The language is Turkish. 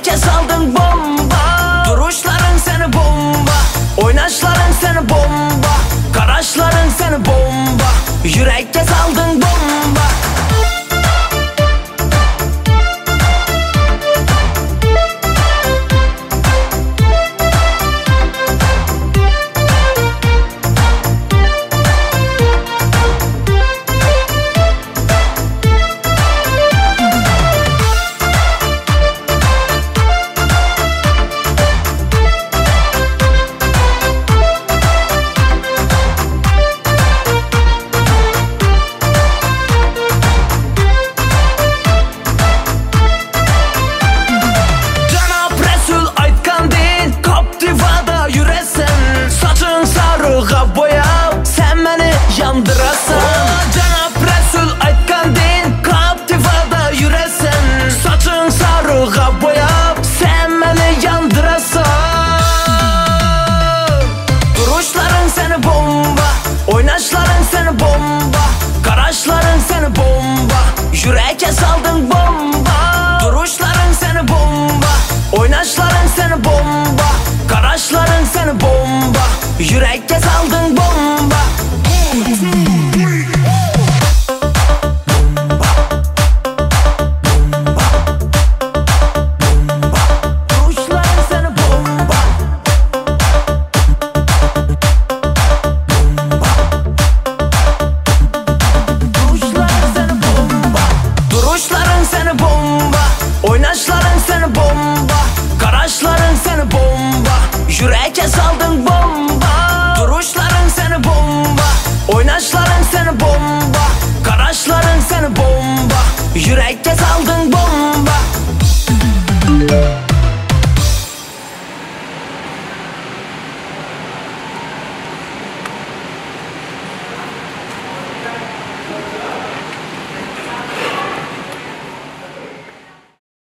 Yürekçe saldın bomba. Duruşların seni bomba, oynaşların seni bomba, karaşların seni bomba. Yürekçe saldın bomba. Cenab Resul aytkan din, Captiva'da yüresen. Saçın sarığa boyab, sen beni yandırasan. Duruşların seni bomba, oynaşların seni bomba, karaşların seni bomba. Yüreğe saldın bomba. Duruşların seni bomba, oynaşların seni bomba, karaşların seni bomba. Yüreğe saldın bomba.